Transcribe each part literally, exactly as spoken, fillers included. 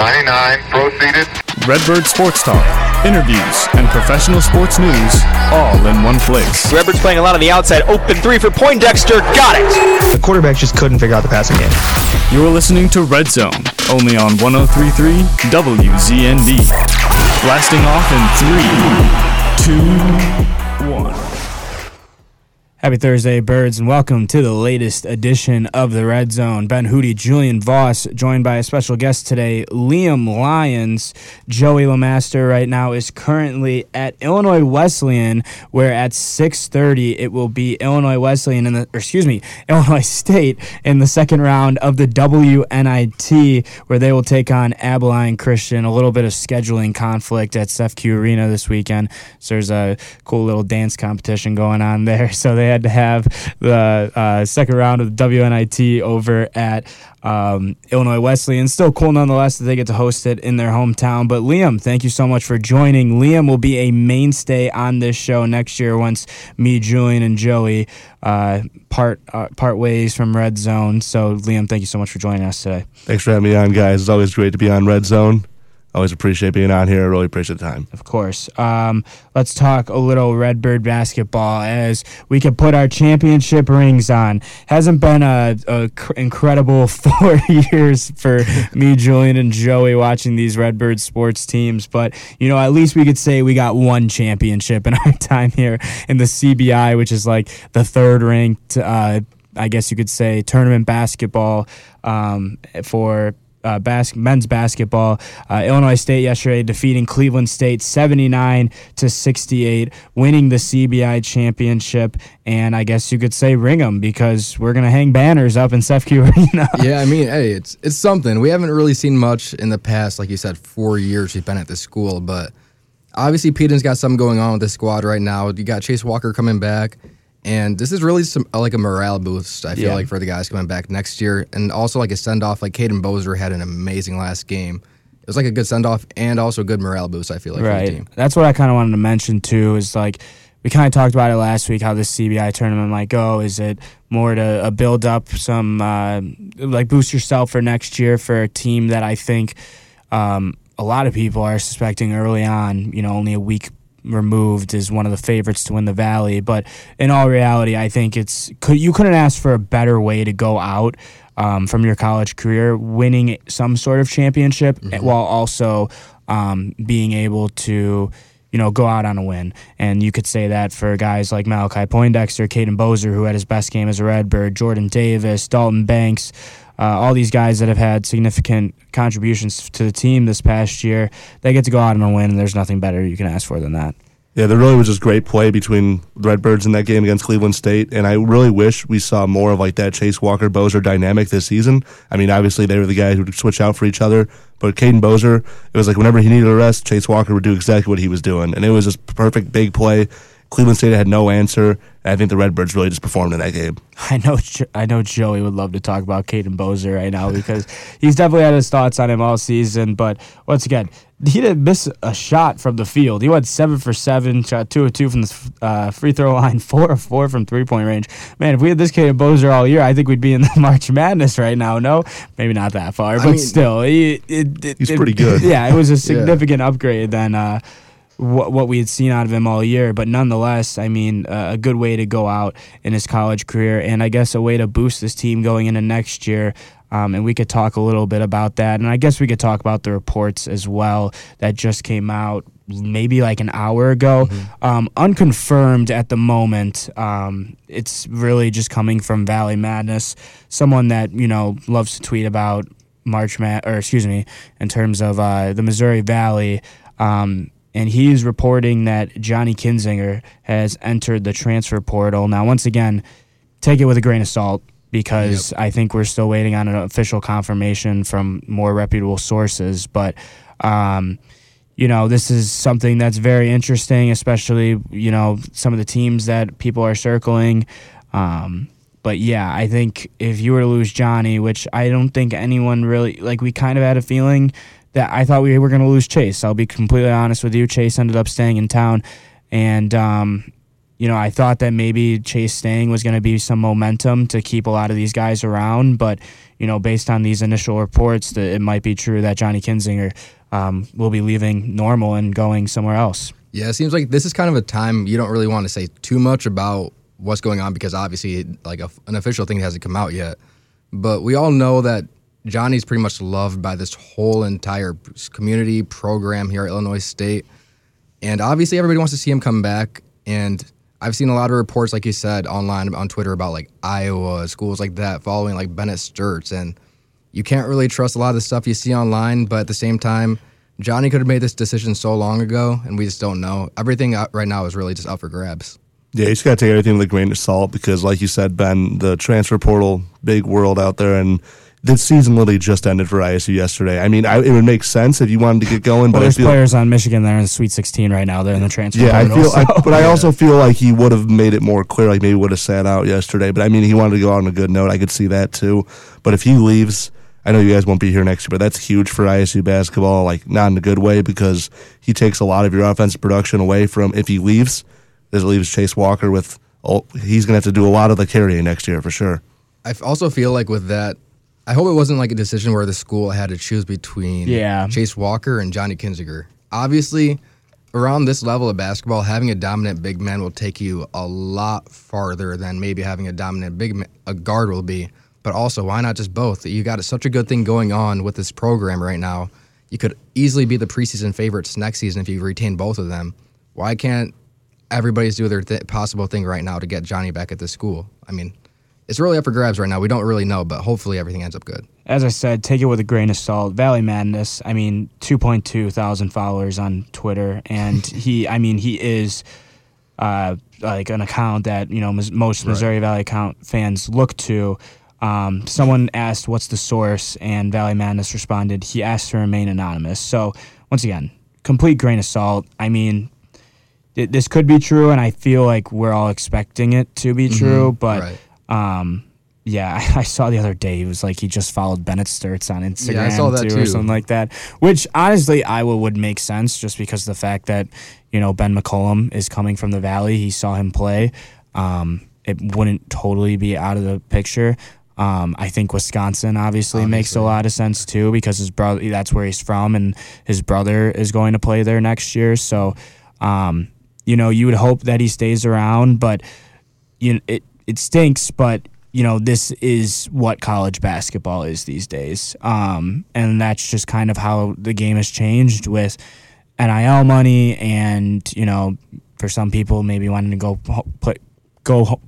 ninety-nine, proceeded. Redbird Sports Talk, interviews, and professional sports news all in one place. Redbird's playing a lot on the outside. Open three for Poindexter. Got it. The quarterback just couldn't figure out the passing game. You're listening to Red Zone, only on one oh three point three W Z N D. Blasting off in three, two, one. Happy Thursday, Birds, and welcome to the latest edition of the Red Zone. Ben Hootie, Julian Voss, joined by a special guest today, Liam Lyons. Joey LeMaster right now is currently at Illinois Wesleyan, where at six thirty it will be Illinois Wesleyan in the, or excuse me, Illinois State in the second round of the W N I T, where they will take on Abilene Christian. A little bit of scheduling conflict at S E F C U Arena this weekend, so there's a cool little dance competition going on there. So they had to have the uh, second round of the W N I T over at um, Illinois Wesleyan. Still cool nonetheless that they get to host it in their hometown. But Liam, thank you so much for joining. Liam will be a mainstay on this show next year once me, Julian, and Joey uh, part uh, part ways from Red Zone. So Liam, thank you so much for joining us today. Thanks for having me on, guys. It's always great to be on Red Zone. Always appreciate being on here. I really appreciate the time. Of course. Um, let's talk a little Redbird basketball as we can put our championship rings on. Hasn't been a, a cr- incredible four years for me, Julian, and Joey watching these Redbird sports teams, but you know, at least we could say we got one championship in our time here in the C B I, which is like the third ranked, uh, I guess you could say, tournament basketball um, for. Uh, bas- men's basketball. Uh, Illinois State yesterday defeating Cleveland State seventy-nine to sixty-eight, winning the C B I championship, and I guess you could say ring 'em because we're gonna hang banners up in S E F C U Arena. Yeah, I mean, hey, it's it's something. We haven't really seen much in the past, like you said, four years we've been at this school, but obviously Peden's got something going on with this squad right now. You got Chase Walker coming back. And this is really some like a morale boost, I feel yeah. like, for the guys coming back next year. And also like a send-off, like Caden Bozer had an amazing last game. It was like a good send-off and also a good morale boost, I feel like, right. for the team. That's what I kind of wanted to mention, too, is like we kind of talked about it last week, how this C B I tournament might go. Is it more to uh, build up some, uh, like boost yourself for next year for a team that I think um, a lot of people are suspecting early on, you know, only a week removed is one of the favorites to win the Valley, but in all reality, I think it's could you couldn't ask for a better way to go out um, from your college career, winning some sort of championship mm-hmm. while also um, being able to, you know, go out on a win. And you could say that for guys like Malachi Poindexter, Caden Bozer, who had his best game as a Redbird, Jordan Davis, Dalton Banks. Uh, all these guys that have had significant contributions to the team this past year, they get to go out on a win, and there's nothing better you can ask for than that. Yeah, there really was just great play between the Redbirds in that game against Cleveland State, and I really wish we saw more of like that Chase Walker-Bozer dynamic this season. I mean, obviously they were the guys who would switch out for each other, but Caden Bozer, it was like whenever he needed a rest, Chase Walker would do exactly what he was doing, and it was just perfect big play. Cleveland State had no answer, and I think the Redbirds really just performed in that game. I know I know Joey would love to talk about Caden Bozer right now because he's definitely had his thoughts on him all season, but once again, he didn't miss a shot from the field. He went seven for seven, shot two of two from the uh, free throw line, four of four from three-point range. Man, if we had this Caden Bozer all year, I think we'd be in the March Madness right now. No? Maybe not that far, but I mean, still. He, it, it, he's it, pretty good. Yeah, it was a significant yeah. upgrade than uh, what, what we had seen out of him all year, but nonetheless, I mean, uh, a good way to go out in his college career, and I guess a way to boost this team going into next year. Um, and we could talk a little bit about that. And I guess we could talk about the reports as well that just came out maybe like an hour ago. Mm-hmm. Um, unconfirmed at the moment. Um, it's really just coming from Valley Madness, someone that, you know, loves to tweet about March Mad, or excuse me, in terms of uh, the Missouri Valley. Um, and he's reporting that Johnny Kinzinger has entered the transfer portal. Now, once again, take it with a grain of salt, because yep. I think we're still waiting on an official confirmation from more reputable sources. But, um, you know, this is something that's very interesting, especially, you know, some of the teams that people are circling. Um, but, yeah, I think if you were to lose Johnny, which I don't think anyone really, like, we kind of had a feeling that I thought we were going to lose Chase. I'll be completely honest with you. Chase ended up staying in town. And, um, you know, I thought that maybe Chase staying was going to be some momentum to keep a lot of these guys around. But, you know, based on these initial reports, that it might be true that Johnny Kinzinger um, will be leaving Normal and going somewhere else. Yeah, it seems like this is kind of a time you don't really want to say too much about what's going on because obviously like a, an official thing hasn't come out yet. But we all know that Johnny's pretty much loved by this whole entire community program here at Illinois State. And obviously everybody wants to see him come back. And I've seen a lot of reports, like you said, online on Twitter about like Iowa, schools like that, following like Bennett Sturts. And you can't really trust a lot of the stuff you see online, but at the same time, Johnny could have made this decision so long ago, and we just don't know. Everything right now is really just up for grabs. Yeah, you just got to take everything with a grain of salt because, like you said, Ben, the transfer portal, big world out there, and this season literally just ended for I S U yesterday. I mean, I, it would make sense if you wanted to get going, but well, there's I feel players on Michigan that are in the Sweet sixteen right now. They're in the transfer yeah, portal. I feel, So. I, but I also feel like he would have made it more clear, like maybe would have sat out yesterday. But I mean, he wanted to go out on a good note. I could see that too. But if he leaves, I know you guys won't be here next year, but that's huge for I S U basketball, like not in a good way because he takes a lot of your offensive production away from if he leaves. This leaves Chase Walker with, oh, he's going to have to do a lot of the carrying next year for sure. I also feel like with that, I hope it wasn't like a decision where the school had to choose between yeah. Chase Walker and Johnny Kinzinger. Obviously, around this level of basketball, having a dominant big man will take you a lot farther than maybe having a dominant big man, a guard will be. But also, why not just both? You got such a good thing going on with this program right now. You could easily be the preseason favorites next season if you retain both of them. Why can't everybody's do their th- possible thing right now to get Johnny back at the school? I mean, it's really up for grabs right now. We don't really know, but hopefully everything ends up good. As I said, take it with a grain of salt. Valley Madness, I mean, two point two thousand followers on Twitter, and he, I mean, he is uh, like an account that, you know, most Missouri right. Valley account fans look to. Um, someone asked, what's the source? And Valley Madness responded, he asked to remain anonymous. So, once again, complete grain of salt. I mean, it, this could be true, and I feel like we're all expecting it to be mm-hmm. true, but... Right. Um, yeah, I, I saw the other day, it was like he just followed Bennett Sturts on Instagram yeah, I saw that too, too. or something like that, which honestly Iowa would make sense just because of the fact that, you know, Ben McCollum is coming from the Valley. He saw him play. Um, it wouldn't totally be out of the picture. Um, I think Wisconsin obviously, obviously makes a lot of sense too because his brother, that's where he's from, and his brother is going to play there next year. So, um, you know, you would hope that he stays around, but you know, it, It stinks, but, you know, this is what college basketball is these days. Um, and that's just kind of how the game has changed with N I L money and, you know, for some people maybe wanting to go play, go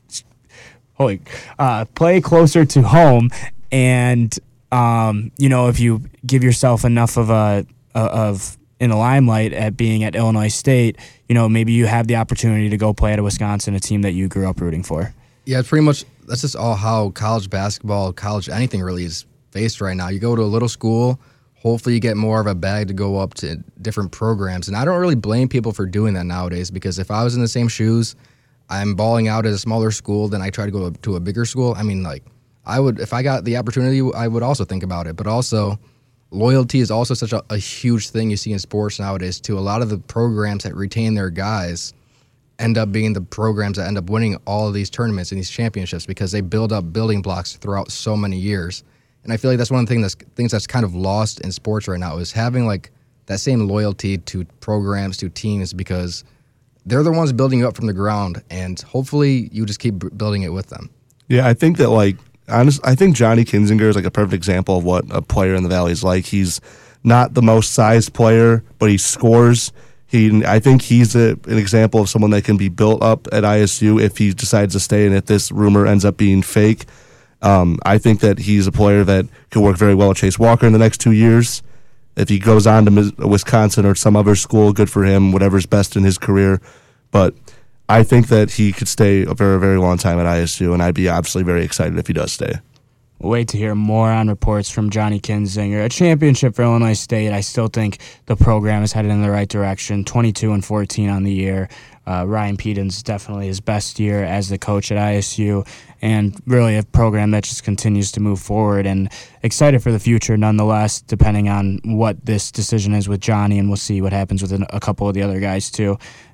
holy, uh, play closer to home. And, um, you know, if you give yourself enough of a, of in the limelight at being at Illinois State, you know, maybe you have the opportunity to go play at a Wisconsin, a team that you grew up rooting for. Yeah, it's pretty much, that's just all how college basketball, college anything really is faced right now. You go to a little school, hopefully you get more of a bag to go up to different programs. And I don't really blame people for doing that nowadays because if I was in the same shoes, I'm balling out at a smaller school, then I try to go to a bigger school. I mean, like, I would, if I got the opportunity, I would also think about it. But also, loyalty is also such a, a huge thing you see in sports nowadays, too. A lot of the programs that retain their guys end up being the programs that end up winning all of these tournaments and these championships because they build up building blocks throughout so many years. And I feel like that's one of the things that's, things that's kind of lost in sports right now is having, like, that same loyalty to programs, to teams, because they're the ones building you up from the ground, and hopefully you just keep building it with them. Yeah, I think that, like, honest, I think Johnny Kinzinger is like a perfect example of what a player in the Valley is like. He's not the most sized player, but he scores. He, I think he's a, an example of someone that can be built up at I S U if he decides to stay and if this rumor ends up being fake. Um, I think that he's a player that could work very well with Chase Walker in the next two years. If he goes on to Wisconsin or some other school, good for him, whatever's best in his career. But I think that he could stay a very, very long time at I S U, and I'd be obviously very excited if he does stay. We'll wait to hear more on reports from Johnny Kinzinger. A championship for Illinois State. I still think the program is headed in the right direction. twenty-two and fourteen on the year. Uh, Ryan Pedon's definitely his best year as the coach at I S U, and really a program that just continues to move forward, and excited for the future nonetheless, depending on what this decision is with Johnny, and we'll see what happens with a couple of the other guys too.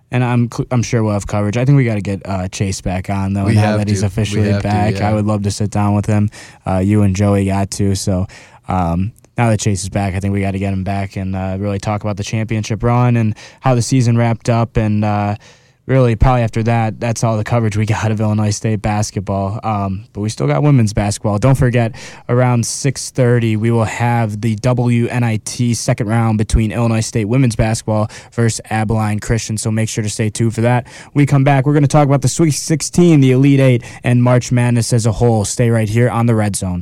and I'm cl- I'm sure we'll have coverage. I think we got to get uh, Chase back on though. We now have that he's to. officially We have to, back, yeah. I would love to sit down with him. Uh, you and Joey got to, so um, now that Chase is back, I think we got to get him back and uh, really talk about the championship run and how the season wrapped up and. Uh, Really, probably after that, that's all the coverage we got of Illinois State basketball. Um, but we still got women's basketball. Don't forget, around six thirty, we will have the W N I T second round between Illinois State women's basketball versus Abilene Christian. So make sure to stay tuned for that. When we come back, we're going to talk about the Sweet sixteen, the Elite Eight, and March Madness as a whole. Stay right here on the Red Zone.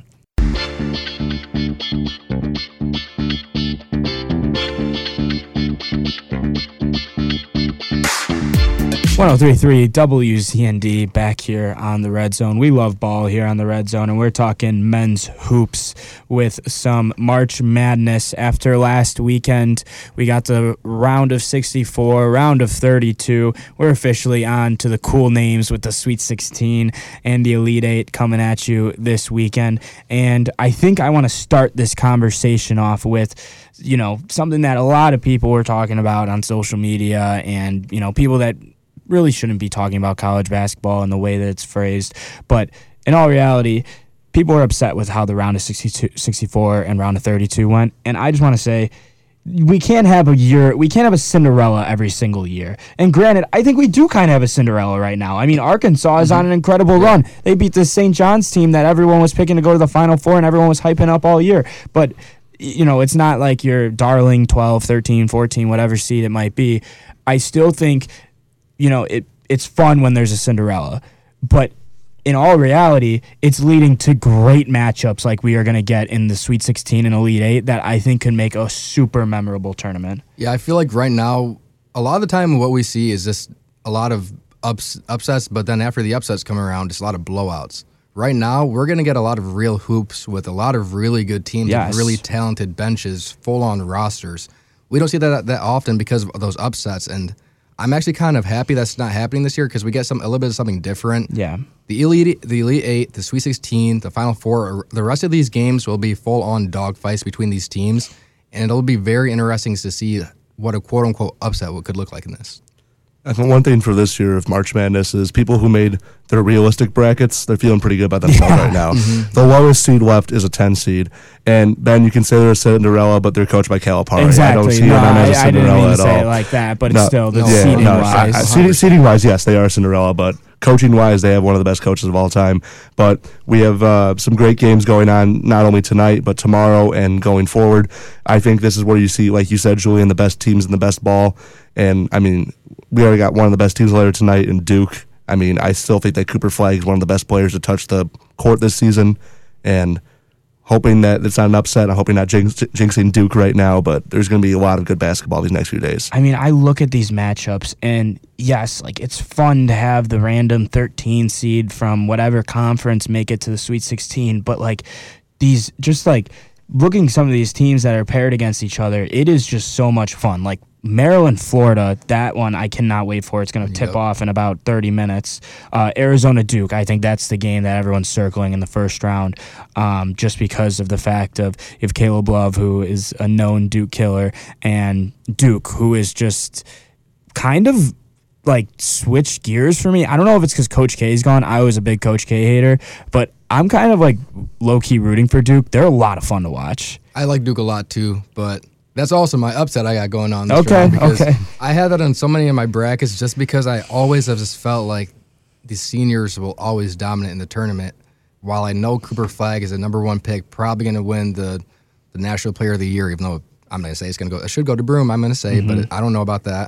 one oh three point three W Z N D back here on the Red Zone. We love ball here on the Red Zone, and we're talking men's hoops with some March Madness. After last weekend, we got the round of sixty-four, round of thirty-two. We're officially on to the cool names with the Sweet sixteen and the Elite Eight coming at you this weekend. And I think I want to start this conversation off with, you know, something that a lot of people were talking about on social media and, you know, people that really shouldn't be talking about college basketball in the way that it's phrased. But in all reality, people are upset with how the round of sixty-two, sixty-four and round of thirty-two went. And I just want to say, we can't have a year, we can't have a Cinderella every single year. And granted, I think we do kind of have a Cinderella right now. I mean, Arkansas is mm-hmm. on an incredible yeah. run. They beat the Saint John's team that everyone was picking to go to the Final Four and everyone was hyping up all year. But, you know, it's not like your darling twelve, thirteen, fourteen, whatever seed it might be. I still think, you know, it it's fun when there's a Cinderella, but in all reality, it's leading to great matchups like we are going to get in the Sweet sixteen and Elite Eight that I think can make a super memorable tournament. Yeah, I feel like right now, a lot of the time what we see is just a lot of ups, upsets, but then after the upsets come around, it's a lot of blowouts. Right now, we're going to get a lot of real hoops with a lot of really good teams yes. with really talented benches, full-on rosters. We don't see that that often because of those upsets, and I'm actually kind of happy that's not happening this year because we get some a little bit of something different. Yeah. The Elite the Elite Eight, the Sweet sixteen, the Final Four, the rest of these games will be full-on dogfights between these teams, and it'll be very interesting to see what a quote-unquote upset could look like in this. I think one thing for this year of March Madness is people who made their realistic brackets, they're feeling pretty good about themselves yeah. right now. Mm-hmm. The lowest seed left is a ten seed. And, Ben, you can say they're a Cinderella, but they're coached by Calipari. Exactly. I don't see no, them as a I, Cinderella I didn't mean at to say all. it like that, but no, it's still the no, seeding no, wise. I, I, seeding, seeding wise, yes, they are Cinderella, but coaching wise, they have one of the best coaches of all time. But we have uh, some great games going on, not only tonight, but tomorrow and going forward. I think this is where you see, like you said, Julian, the best teams and the best ball. And, I mean, we already got one of the best teams later tonight in Duke. I mean, I still think that Cooper Flagg is one of the best players to touch the court this season. And hoping that it's not an upset. I'm hoping not jinx, jinxing Duke right now, but there's going to be a lot of good basketball these next few days. I mean, I look at these matchups, and yes, like it's fun to have the random thirteen seed from whatever conference make it to the Sweet sixteen, but like these, just like looking at some of these teams that are paired against each other, it is just so much fun. Like Maryland, Florida, that one I cannot wait for. It's going to tip yep. off in about thirty minutes. Uh, Arizona, Duke, I think that's the game that everyone's circling in the first round, um, just because of the fact of if Caleb Love, who is a known Duke killer, and Duke, who is just kind of like switched gears for me. I don't know if it's because Coach K's gone. I was a big Coach K hater, but I'm kind of like low-key rooting for Duke. They're a lot of fun to watch. I like Duke a lot too, but that's also my upset I got going on this okay, round because okay. I had that on so many of my brackets just because I always have just felt like the seniors will always dominate in the tournament. While I know Cooper Flagg is a number one pick, probably going to win the, the National Player of the Year, even though I'm going to say it's going to go. It should go to Broome, I'm going to say, mm-hmm. but I don't know about that.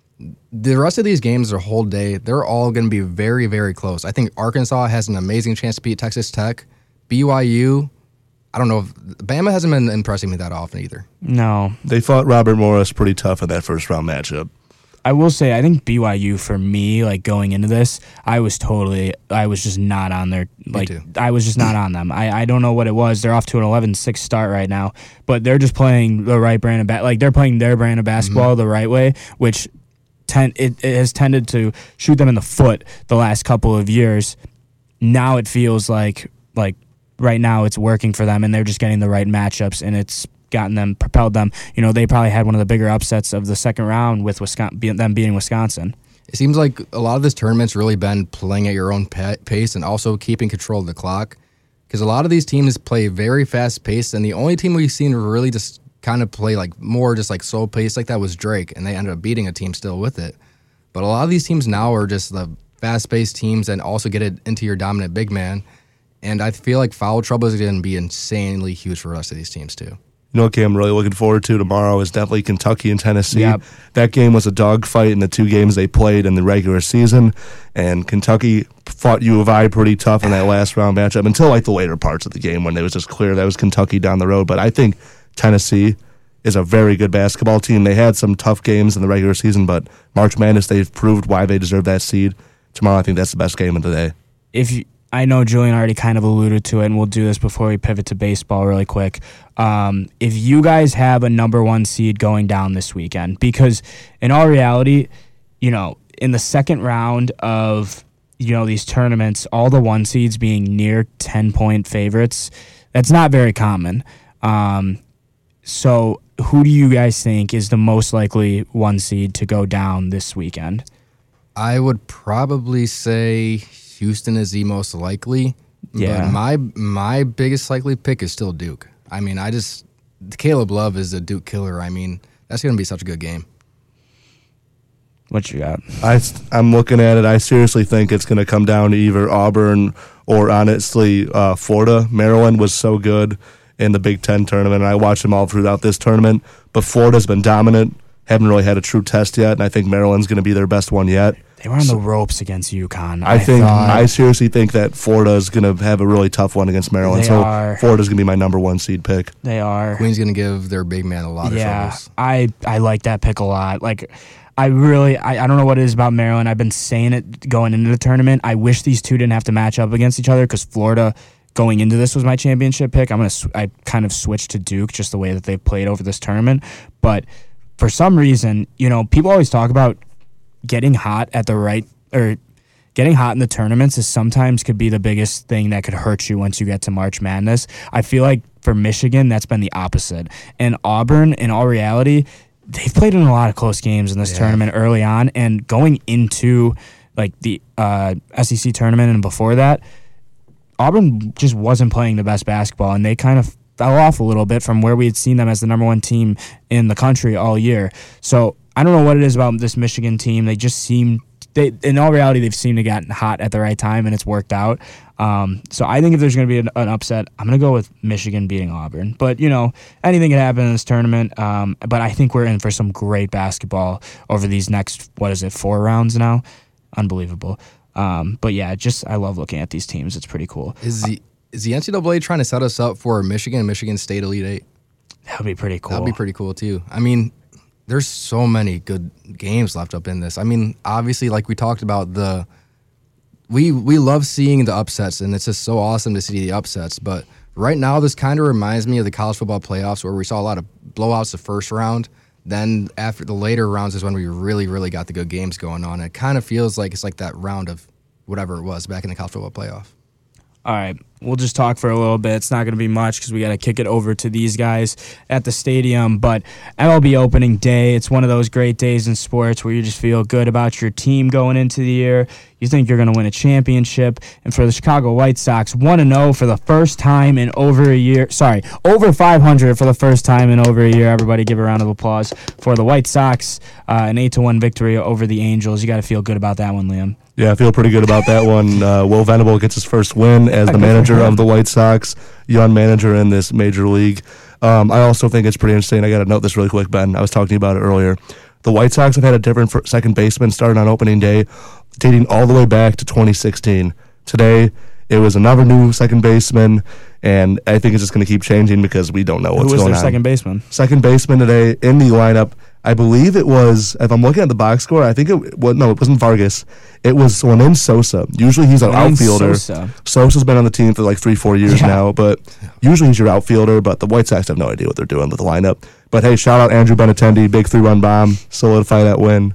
The rest of these games, their whole day, they're all going to be very, very close. I think Arkansas has an amazing chance to beat Texas Tech. B Y U, I don't know if Bama hasn't been impressing me that often either. No. They fought Robert Morris pretty tough in that first round matchup. I will say, I think B Y U for me, like going into this, I was totally, I was just not on their, like, I was just not on them. I, I don't know what it was. They're off to an eleven six start right now, but they're just playing the right brand of, ba- like, they're playing their brand of basketball mm-hmm. the right way, which ten, it, it has tended to shoot them in the foot the last couple of years. Now it feels like, like, right now it's working for them, and they're just getting the right matchups, and it's gotten them, propelled them. You know, they probably had one of the bigger upsets of the second round with Wisconsin, them beating Wisconsin. It seems like a lot of this tournament's really been playing at your own pa- pace and also keeping control of the clock. Because a lot of these teams play very fast paced, and the only team we've seen really just kind of play like more just like slow pace like that was Drake, and they ended up beating a team still with it. But a lot of these teams now are just the fast paced teams and also get it into your dominant big man. And I feel like foul trouble is going to be insanely huge for the rest of these teams too. You know what game I'm really looking forward to tomorrow is definitely Kentucky and Tennessee. Yep. That game was a dogfight in the two games they played in the regular season, and Kentucky fought U of I pretty tough in that last round matchup until like the later parts of the game when it was just clear that was Kentucky down the road. But I think Tennessee is a very good basketball team. They had some tough games in the regular season, but March Madness, they've proved why they deserve that seed. Tomorrow, I think that's the best game of the day. If you, I know Julian already kind of alluded to it, and we'll do this before we pivot to baseball really quick. Um, if you guys have a number one seed going down this weekend, because in all reality, you know, in the second round of, you know, these tournaments, all the one seeds being near ten-point favorites, that's not very common. Um, so who do you guys think is the most likely one seed to go down this weekend? I would probably say Houston is the most likely. Yeah. But my my biggest likely pick is still Duke. I mean, I just Caleb Love is a Duke killer. I mean, that's going to be such a good game. What you got? I, I'm looking at it. I seriously think it's going to come down to either Auburn or, honestly, uh, Florida. Maryland was so good in the Big Ten tournament, and I watched them all throughout this tournament. But Florida's been dominant. Haven't really had a true test yet, and I think Maryland's going to be their best one yet. They were on the ropes agast UConn. I, I think thought. I seriously think that Florida is going to have a really tough one against Maryland. They so are. Florida's going to be my number one seed pick. They are. Queen's going to give their big man a lot yeah, of troubles. I I like that pick a lot. Like, I really I, I don't know what it is about Maryland. I've been saying it going into the tournament. I wish these two didn't have to match up against each other because Florida going into this was my championship pick. I'm gonna sw- I kind of switched to Duke just the way that they've played over this tournament, but for some reason, you know, people always talk about getting hot at the right or getting hot in the tournaments is sometimes could be the biggest thing that could hurt you once you get to March Madness. I feel like for Michigan, that's been the opposite. And Auburn, in all reality, they've played in a lot of close games in this yeah. tournament early on, and going into like the uh, S E C tournament and before that, Auburn just wasn't playing the best basketball, and they kind of fell off a little bit from where we had seen them as the number one team in the country all year. So I don't know what it is about this Michigan team. They just seem, they in all reality, they've seemed to get hot at the right time, and it's worked out. Um, so I think if there's going to be an, an upset, I'm going to go with Michigan beating Auburn. But, you know, anything can happen in this tournament. Um, but I think we're in for some great basketball over these next, what is it, four rounds now? Unbelievable. Um, but, yeah, just I love looking at these teams. It's pretty cool. Is the Is the N C double A trying to set us up for Michigan and Michigan State Elite Eight? That would be pretty cool. That would be pretty cool, too. I mean, there's so many good games left up in this. I mean, obviously, like we talked about, the we we love seeing the upsets, and it's just so awesome to see the upsets. But right now, this kind of reminds me of the college football playoffs where we saw a lot of blowouts the first round. Then after the later rounds is when we really, really got the good games going on. It kind of feels like it's like that round of whatever it was back in the college football playoff. All right, we'll just talk for a little bit. It's not going to be much because we got to kick it over to these guys at the stadium. But M L B opening day, it's one of those great days in sports where you just feel good about your team going into the year. You think you're going to win a championship. And for the Chicago White Sox, one and oh for the first time in over a year. Sorry, over five hundred for the first time in over a year. Everybody give a round of applause for the White Sox. Uh, an eight to one victory over the Angels. You got to feel good about that one, Liam. Yeah, I feel pretty good about that one. Uh, Will Venable gets his first win as the manager of the White Sox, young manager in this major league. Um, I also think it's pretty interesting. I got to note this really quick, Ben. I was talking to you about it earlier. The White Sox have had a different fir- second baseman starting on opening day, dating all the way back to twenty sixteen. Today, it was another new second baseman, and I think it's just going to keep changing because we don't know what's Who was going their on. second baseman? Second baseman today in the lineup, I believe it was, if I'm looking at the box score, I think it well, no, it wasn't Vargas. It was someone named Sosa. Usually he's an Named outfielder. Sosa. Sosa's been on the team for like three, four years Yeah. now, but usually he's your outfielder, but the White Sox have no idea what they're doing with the lineup. But hey, shout out Andrew Benintendi, big three-run bomb, solidify that win.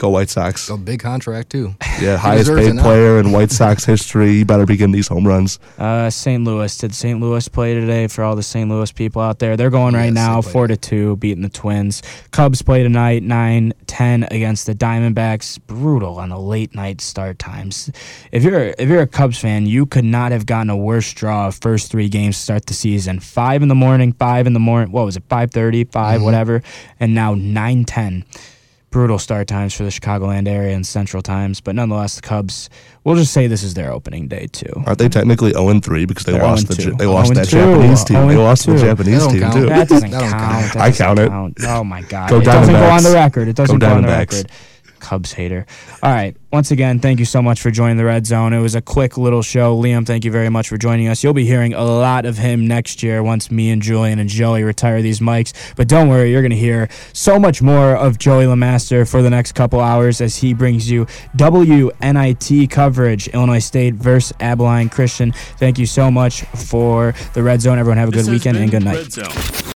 Go White Sox. A big contract, too. Yeah, He highest deserves it paid now. player in White Sox history. He better be getting these home runs. Uh, Saint Louis. Did Saint Louis play today for all the Saint Louis people out there? They're going right Yes, now, they played. four to two, beating the Twins. Cubs play tonight, nine ten against the Diamondbacks. Brutal on the late night start times. If you're if you're a Cubs fan, you could not have gotten a worse draw of first three games to start the season. Five in the morning, five in the morning. What was it? Five thirty, five, Mm-hmm. whatever, and now nine ten. Brutal start times for the Chicagoland area and Central Times, but nonetheless, the Cubs. We'll just say this is their opening day too. Aren't they technically oh and three because they They're lost oh the and two. they lost oh and that two. Japanese team? oh They and lost to the two. Japanese That don't team count. too. That doesn't That don't count. count. That I doesn't count it. count. Oh my god! Go it doesn't go Diamondbacks. on the record. It doesn't Go go, on the Diamondbacks. record. Cubs hater. All right. Once again, thank you so much for joining the Red Zone. It was a quick little show. Liam, thank you very much for joining us. You'll be hearing a lot of him next year once me and Julian and Joey retire these mics. But don't worry, you're going to hear so much more of Joey LeMaster for the next couple hours as he brings you W N I T coverage, Illinois State versus Abilene Christian. Thank you so much for the Red Zone. Everyone have a good This has weekend and been good night. Red Zone.